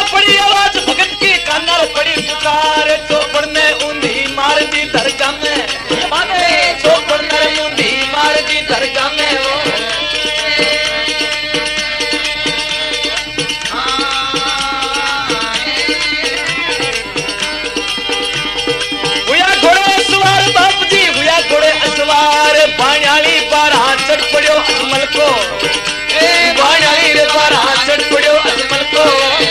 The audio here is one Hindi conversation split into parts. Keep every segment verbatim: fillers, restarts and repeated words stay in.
पड़ी आवाज भगत की काना पड़ी पुकार चौपड़ ने ऊंधी मार दी दरगाह में माने चौपड़ ने ऊंधी मार दी दरगाह में हुआ घोड़े सवार बाप जी हुआ घोड़े सवार बाण्याली बारह चढ़ पड़ो अजमल को बाण्याली रे बारह चढ़ पड़ो अजमल को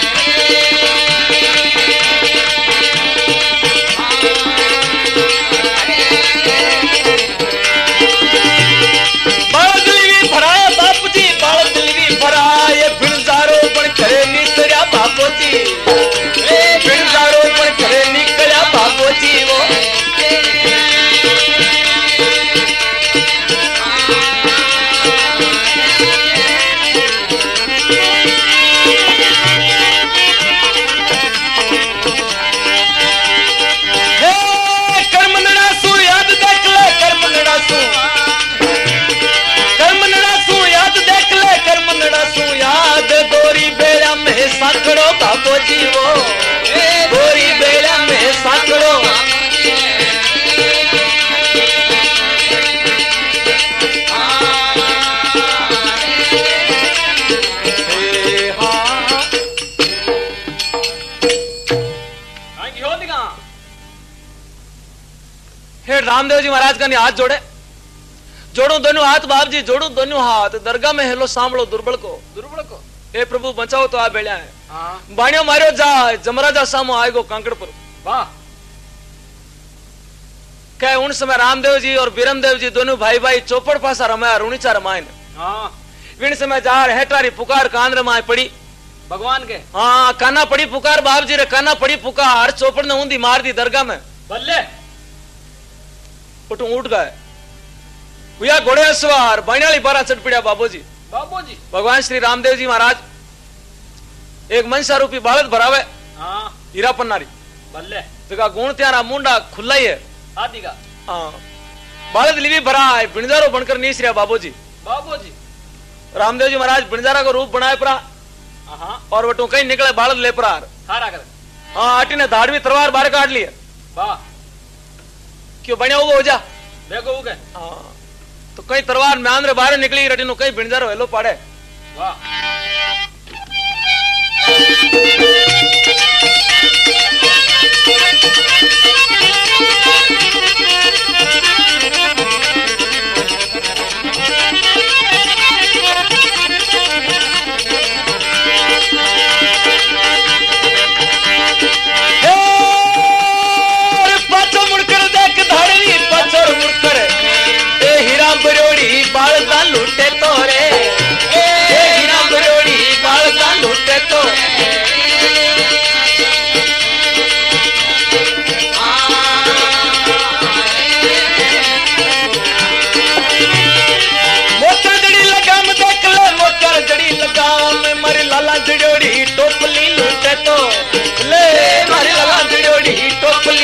साकड़ो बाबो जी वो गोरी बेड़ा में साकड़ो हे रामदेव जी महाराज का हाथ जोड़े जोड़ो दोनों हाथ बाप जी जोड़ो दोनों हाथ दरगाह में हेलो सांभळो दुर्बल को दुर्बल को ए प्रभु बचाओ तो आ बेड़ा है हाँ। बाणियो मारियो जा जमराजा सामो आएगो कांकड़पुर वाह कह उन समय रामदेव जी और बीरमदेव जी दोनों भाई भाई चौपड़ पासा रमाया रुणीचा रमायन हाँ विन समय जार हेटारी पुकार कान रमाए पड़ी भगवान के हाँ काना पड़ी पुकार बाप जी रे काना पड़ी पुकार चौपड़ ने ऊंधी मार दी दरगाह में बल्ले उठ उठ गए हुआ घोड़े सवार बाण्याली बारह चढ़ पड़ा बाबूजी बाबूजी भगवान श्री रामदेव जी महाराज एक मनसा रूपी बालद भरावे हाँ हीरा पन्नारी बल्ले जगह गुण त्यारा मुंडा खुला ही है आदि का हाँ बालद लिवी भरा है बिणजारो बनकर नीस रहा बाबूजी बाबूजी रामदेव जी महाराज बिणजारा को रूप बनाए परा हाँ और वटू कहीं निकले बालद ले परा हारा कर हाँ आटी ने धाड़वी तलवार बाहर काट ली है वाह क्यों बने वो हो जा देखो वो हाँ तो कई तलवार म्यान रे बाहर निकली रटी नु कई बिणजारो हेलो पाड़े वाह बालदा लूटे तो रे हीरा बरोड़ी बालदा लूटे तो मोटर जड़ी लगाम देख ले मोटर जड़ी लगाम मारी लाला जड़ोड़ी टोपली लूटे तो ले मारी लाला जड़ोड़ी टोपली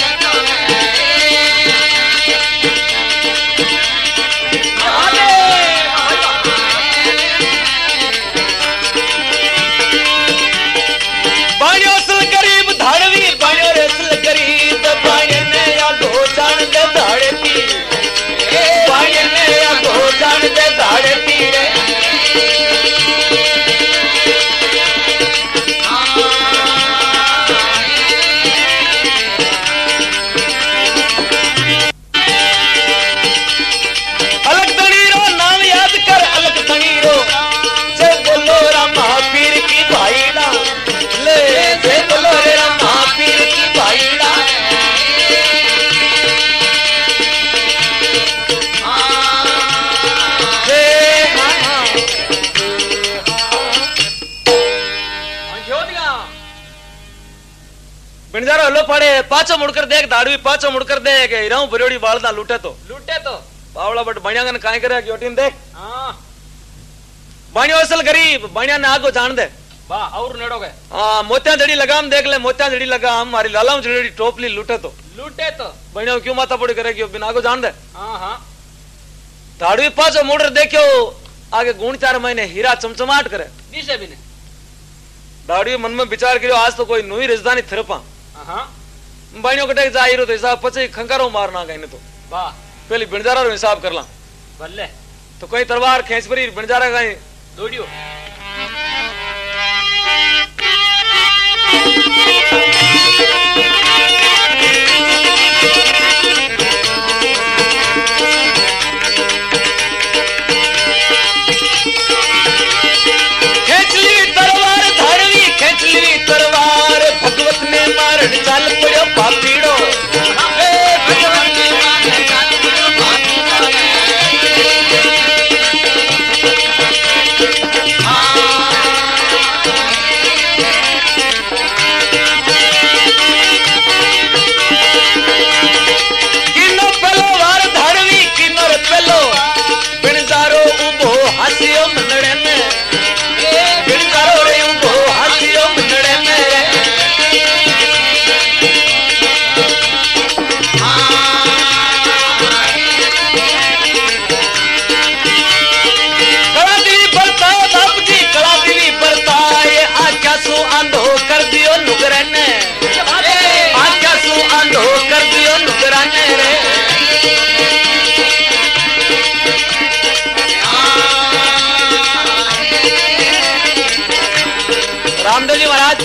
बिणजारो हलो पड़े पाछो मुड़कर देख दाड़वी पाछो मुड़कर देख हिराऊ भरियोड़ी बालदा लूटे तो लूटे तो बावला बट बणिया ने काई करे क्योटिन देख हां बणियो असल गरीब बणिया ने आगो जान दे वाह और नेड़ो गए हां मोतिया जड़ी लगाम देख ले मोतिया जड़ी लगाम मारी लालाम जड़ी टोपली लूटे तो लूटे तो बणियो क्यों माथा पड़ी करे क्यों बिना आगो जान दे हां हां दाड़वी पाछो मुड़कर देखियो आगे गुण चार महीने हीरा चमचमाट करे दिसे बिने दाड़ियो मन में विचार करियो आज तो कोई नई राजधानी थिरपा बाणियों कटे जा तो हिसाब पचे खंकारो मारना कहीं तो वाह पहले बिणजारा रो हिसाब कर ला भले तो कोई तलवार खेच परी बिणजारा कहीं दौड़ियो भगवत ने मारण चाल पड़ो पापीड़ो किनो पलो वार धारवी किनो पलो बिणजारो उबो हसियो मनड़े में बिणजारो रे उबो हसियो मनड़े में आंधो कर दियो नुकरन आज्ञा सु आंधो कर दियो नुकरन रे रामदेव जी महाराज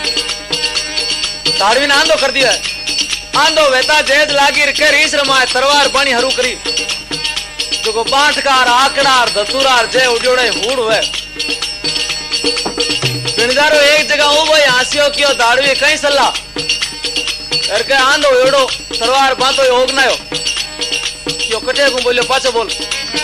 धाड़वी ने आंधो कर दिया आंधो वेता जेज लागी के रीस रमाए तरवार पानी हरू करी जो को बांटकार आकड़ार धतुरार जय उजोड़े हूड़ हुए बिणजारो एक जगह उबो हासियो कियो दाड़वी कई सल्ला करके आंधो एड़ो तलवार बांधो ओगनायो कियो कटे को बोलियो पाछो बोल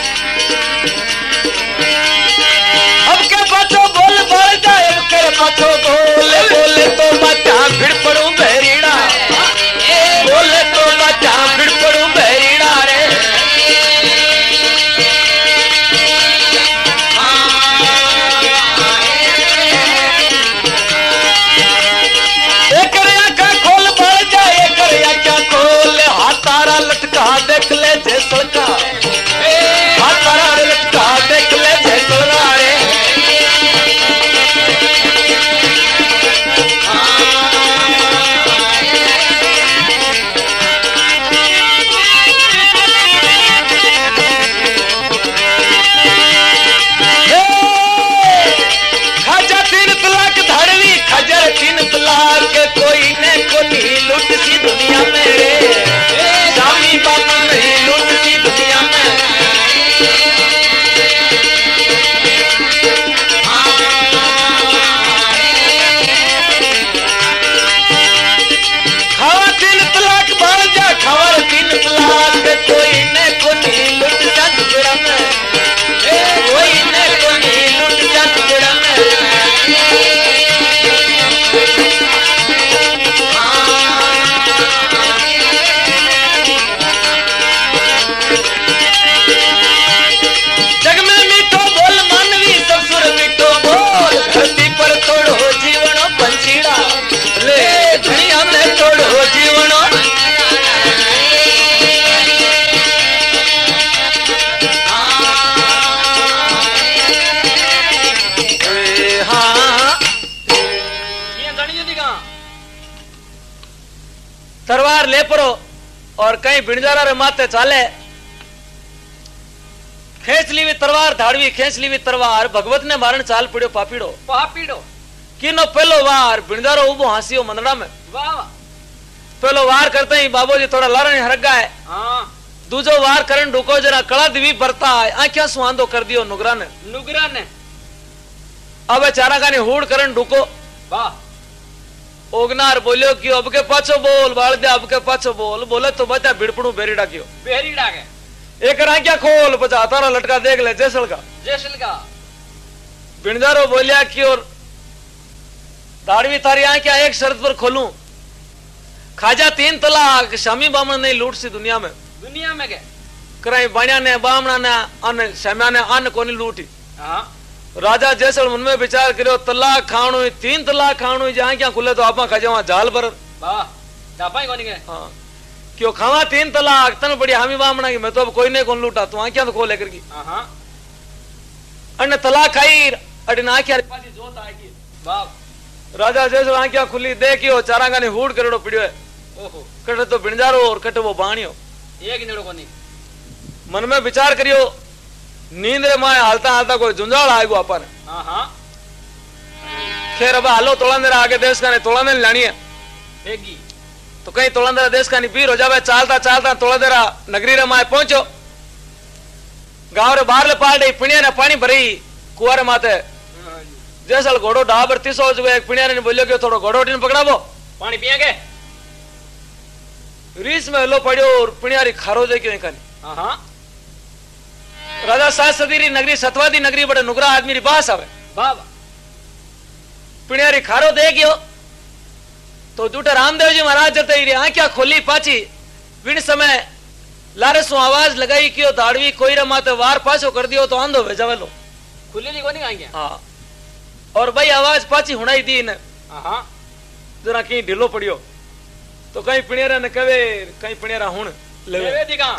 अब के पाछो बोल बोल जाए अब के पाछो बोले बोले तो बच्चा भिड़ पड़ू बहरीड़ा बोले तो बच्चा भिड़ पड़ू बहरीड़ा रे लटका देख ले जैसल का हाथारा लटका देख ले जैसल रे खाजा तीन तलाक धाड़वी खजर तीन तलाक कोई ने कोई लुट सी दुनिया में रे स्वामी बाबा नहीं लूटती दुनिया में खावा तीन तलाक बाल जा खावा तीन तलाक कोई ने कोई लुट जा दुनिया में कोई ने कोई लुट जा दुनिया में तरवार ले परो और कहीं बिणजारा रे माथे चाले खेच ली तरवार धाड़वी खेच ली तरवार भगवत ने मारण चाल पड़ो पापीड़ो पापीड़ो किनो पहलो वार बिणजारो उबो हासियो मंदड़ा में वाह पहलो वार करते ही बाबू जी थोड़ा लारण हरगा है हाँ दूजो वार करन ढुको जरा कड़ा दिवी बरता है आंखिया सुहांदो कर दियो नुगरा ने नुगरा ने अब चारा गाने हुड़ करन ढुको वाह ओगनार बोलियो कि अब के पाछो बोल बाल दे अब के पाछो बोल बोले तो बता भिड़पड़ू बेरीड़ा क्यों बेरीड़ा के एक रांकिया खोल बचा तारा लटका देख ले जैसल का जैसल का बिणजारो बोलिया कि और दाड़वी तारी आंखिया एक शर्त पर खोलूं खाजा तीन तलाक शामी बामण नहीं लूट सी दुनिया में दुनिया में के कराई बाणिया ने बामणा ने अन शामिया ने अन कोनी लूटी हां राजा जैसल मन में विचार करो तलाक खाणो तीन तलाक खाणो जहां क्या खुले तो आपा खजवा जाल पर वाह जापाई कोनी के हां क्यों खावा तीन तलाक तन बड़ी हामी बामणा की मैं तो अब कोई नहीं कौन लूटा तू क्या तो खो लेकर की हां अन तलाक खाई अड ना क्या पाजी जोत आएगी वाह राजा जैसे आंखिया खुली देखियो चारांगा ने हूड़ करेड़ो पड़ियो है। ओहो कटे तो बिणजारो और कटे वो बाणियो एक नेड़ो कोनी। मन में विचार करियो नींद रे माए हालता हालता कोई जुंजाल आएगो अपन। हां हां खैर अब हालो तोलांदेरा आगे देश का ने तोलांदे लानी है बेगी तो कहीं तोलांदेरा देश का नी पीर हो जावे। चालता चालता तोलांदेरा नगरी रे माए पहुंचो। गांव रे बाहर ले पाल पिणिया ने पानी भरी कुआरे माथे जैसल घोड़ो डाबर तीसो जो एक पिणिया ने बोलियो कि थोड़ो घोड़ो उठीने पकड़ावो पानी पिएंगे। रीस में लो पड़ियो और पिणियारी खारो जे क्यों खाली। हां राजा सात सदीरी नगरी सतवादी नगरी बड़े नुगरा आदमी री बास आवे बाबा पिणियारी खारो दे गयो तो जूठे रामदेव जी महाराज जते री आंखिया खोली पाची विण समय लारे सु आवाज लगाई कियो धाड़वी कोई रे माते वार पाछो कर दियो तो आंधो भेजावेलो खुली ली कोनी आंखिया। हां और भाई आवाज पाची हुणाई दी ने। हां जरा कहीं ढिलो पड़ियो तो कहीं पिणियारा ने कवे कहीं पिणियारा हुण लेवे दिगा।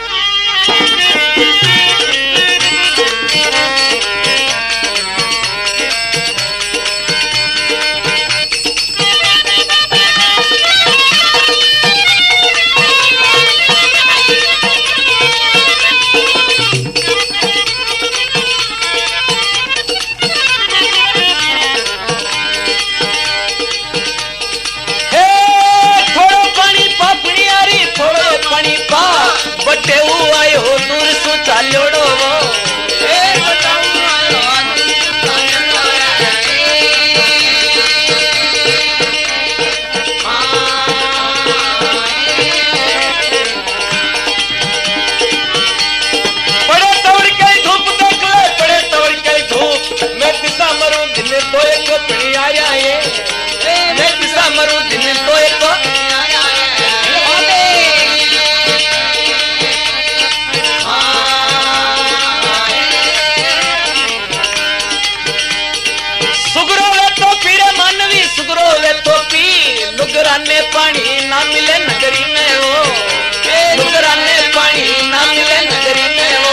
नुगराने पानी ना मिले नगरी में हो नुगराने पानी ना मिले नगरी में हो।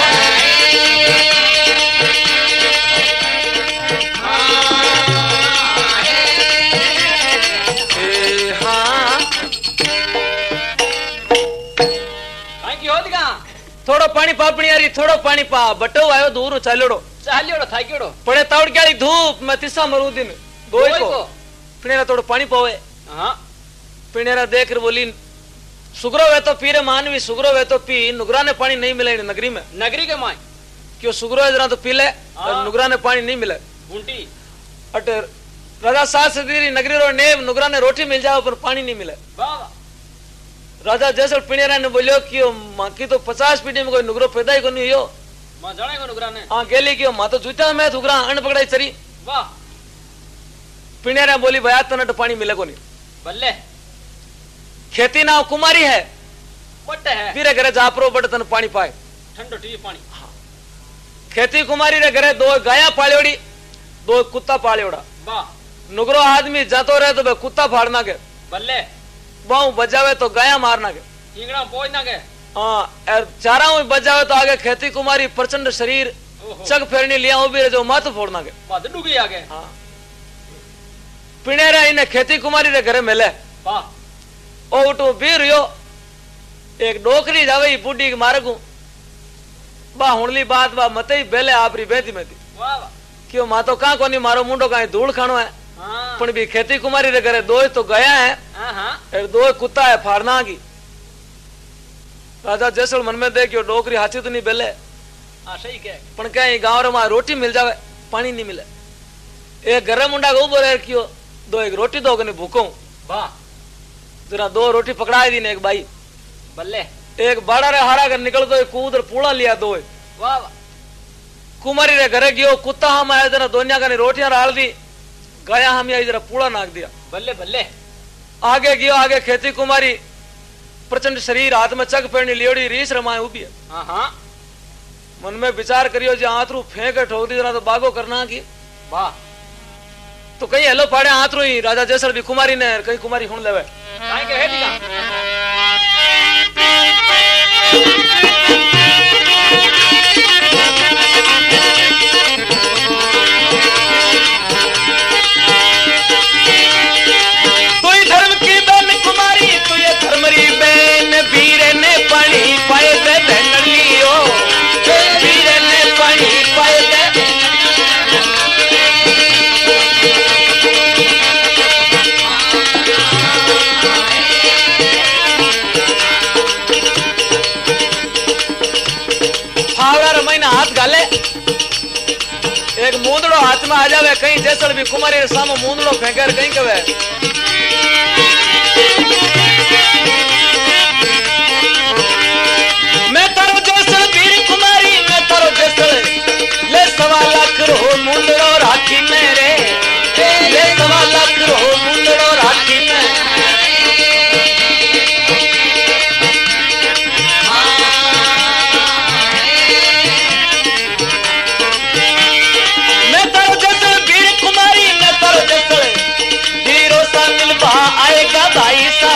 थोड़ो पानी पापणी यारी थोड़ो पानी पा बटो आयो दूर चाल्योड़ो चाल्योड़ो थाक्योड़ो पड़े तावड़ क्यारी धूप में तिसा मरू दिन दोई को पिणेरा थोड़ो पानी पावे। हां पिणेरा देख कर बोली सुगरो वे तो पीरे मानवी सुगरो वे तो पी नुगरा ने पानी नहीं मिले नगरी में नगरी के माय क्यों सुगरो जरा तो पी ले और नुगरा ने पानी नहीं मिले बूंटी अट राजा सात सदीरी नगरी रो नेव नुगरा ने रोटी मिल जाओ पर पानी नहीं मिले। वाह राजा जैसल पिणेरा ने बोलियो कि मां की तो पचास पीढ़ी में कोई नुगरो पैदा ही कोनी हो मां जाने को नुगरा ने। हां गेली कि मां तो जूता में नुगरा अन पकड़ाई चरी। वाह पिणेरा बोली भया तने तो पानी मिले कोनी बल्ले खेती ना कुमारी है बट है पीरे घरे जापरो बट तने पानी पाए ठंडो टी पानी। हां खेती कुमारी रे घरे दो गाया पाळ्योड़ी दो कुत्ता पाळ्योड़ा। वाह नुगरो आदमी जातो रहे तो बे कुत्ता फाड़ना के बल्ले बाऊ बजावे तो गाया मारना के ईंगड़ा पहुंचना के। हां और चाराऊ बजावे तो आगे खेती कुमारी प्रचंड शरीर चग फेरनी लिया उभी रे जो माथ फोड़ना के बात डूबी आगे। हां पिणेरा इने खेती कुमारी रे घरे मिले। वाह ओ उठो बीर यो एक डोकरी जावे बूढ़ी के मारगू बा हुणली बात बा मते ही बेले आपरी बेदी में थी। वाह क्यों मा तो का कोनी मारो मुंडो काई धूल खानो है। हां पण भी खेती कुमारी रे घरे दो तो गया है। हां और दो कुत्ता है फाड़ना की। राजा जैसल मन में देखियो डोकरी हाथी तो नहीं बेले। हां सही कह पण कहीं गांव रे मा रोटी मिल जावे पानी नहीं मिले एक गरम मुंडा को उबो रे कियो दो एक रोटी दो कने भूखो। वाह जरा दो रोटी पकड़ा दी ने एक भाई बल्ले एक बड़ा रे हारा कर निकल तो कूद पूड़ा लिया दो। वाह कुमारी रे घरे गयो कुत्ता हम आया जरा दोनिया कने रोटियां डाल दी गया हम आई जरा पूड़ा नाक दिया बल्ले बल्ले आगे गयो आगे खेती कुमारी प्रचंड शरीर हाथ में चग पेड़नी लियोड़ी रीस रमाए उभी है। हां हां मन में विचार करियो जे आंतरू फेंक ठोक दी जरा तो बागो करना की। वाह तो कहीं हेलो पाड़े आंतरू ही राजा जैसल भी कुमारी ने कहीं कुमारी हुन लेवे काई के हेडी का। मूंदड़ो हाथ में आ जावे कहीं जैसल भी कुमारी रे सामो मूंदड़ो फेंकर कहीं कवे मैं तारो जैसल वीर कुमारी मैं तारो जैसल ले सवा लाख रो मूंदड़ो राखी मेरे ले सवा लाख रो मूंदड़ो राखी में मैं तारो जैसल वीर कुमारी मैं तारो जैसल हीरो सा मिलवा आएगा भाई सा